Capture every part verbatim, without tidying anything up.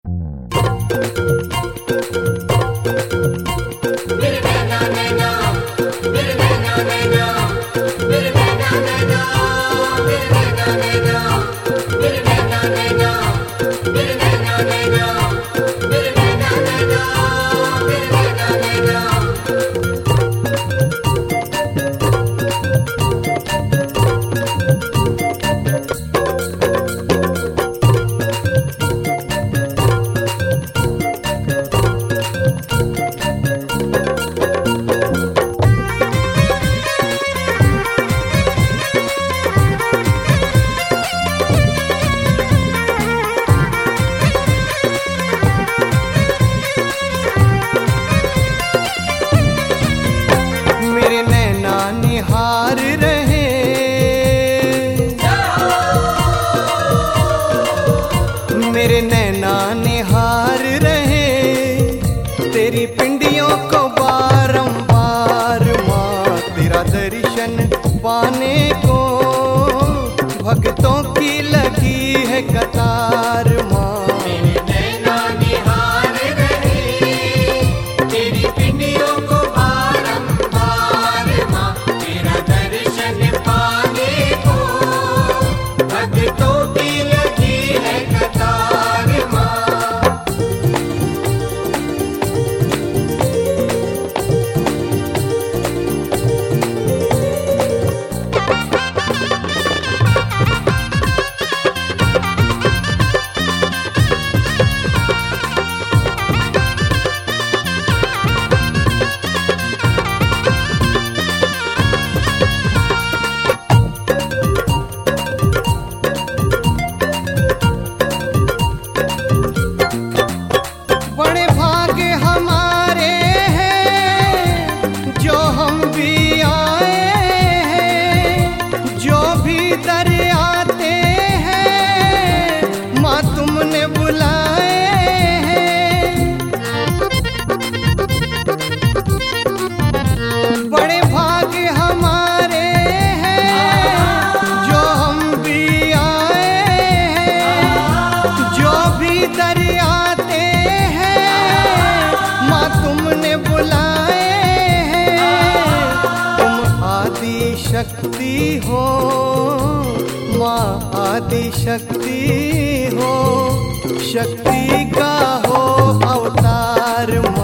निहार रहे, मेरे नैना निहार रहे तेरी पिंडियों को बारंबार माँ, तेरा दर्शन पाने को भक्तों की लगी है कतार माँ। शक्ति हो माँ, आदि शक्ति हो, शक्ति का हो अवतार माँ।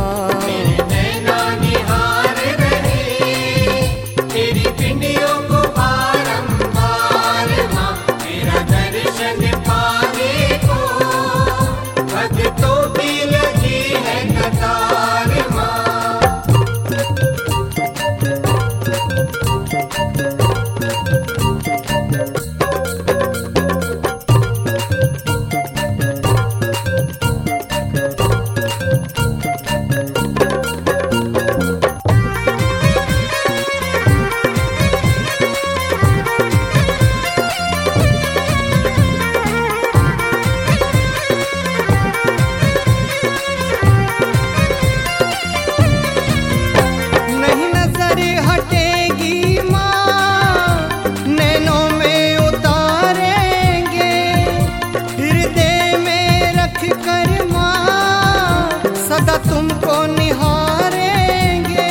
तुमको निहारेंगे,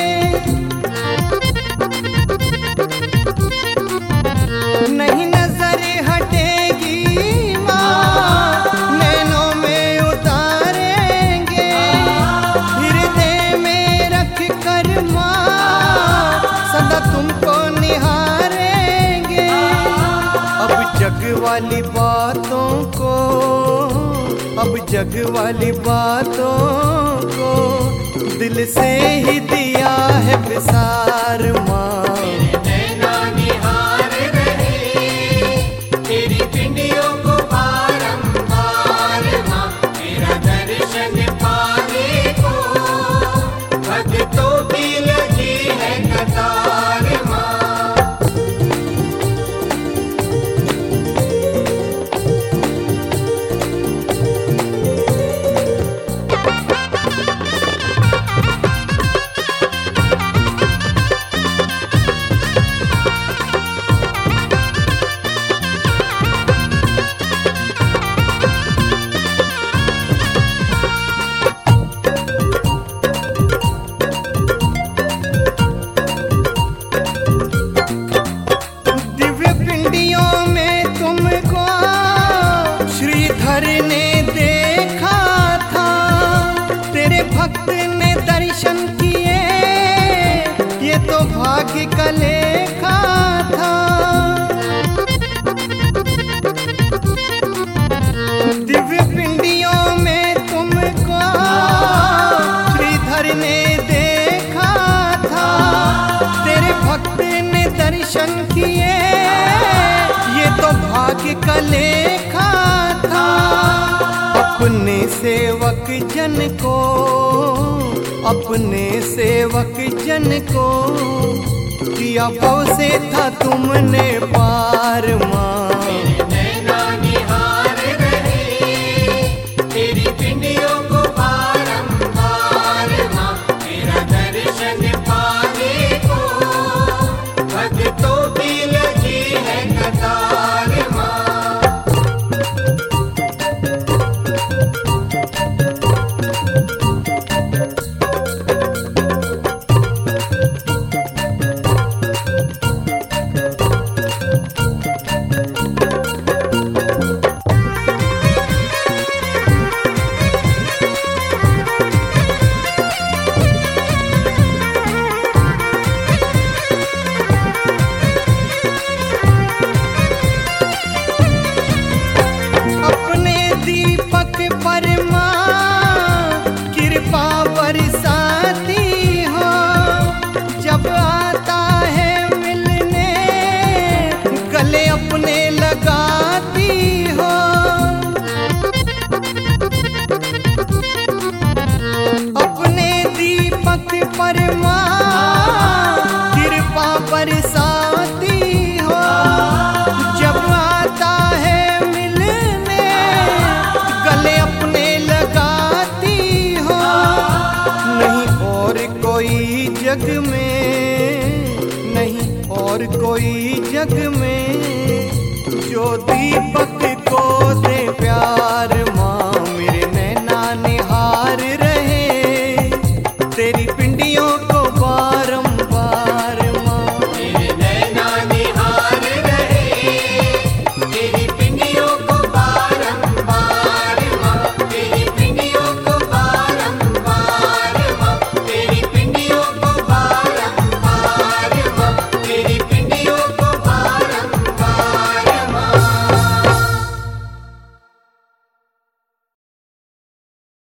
नहीं नजर हटेगी माँ, नैनों में उतारेंगे, हृदय में रख कर माँ, सदा तुमको निहारेंगे। अब जग वाली बातों को, अब जग वाली बातों को दिल से ही दिया है विसार माँ। श्रीधर ने देखा था, तेरे भक्त ने दर्शन किए, ये तो भाग्य का लेखा था। दिव्य पिंडियों में तुमको श्रीधर ने देखा था, तेरे भक्त ने दर्शन किए, ये तो भाग्य का लेखा था। अपने सेवक जन को, अपने सेवक जन को किया भव से था तुमने पार माँ। बरसाती हो, जब आता है मिलने गले अपने लगाती हो। नहीं और कोई जग में, नहीं और कोई जग में जो दीपक को दे प्यार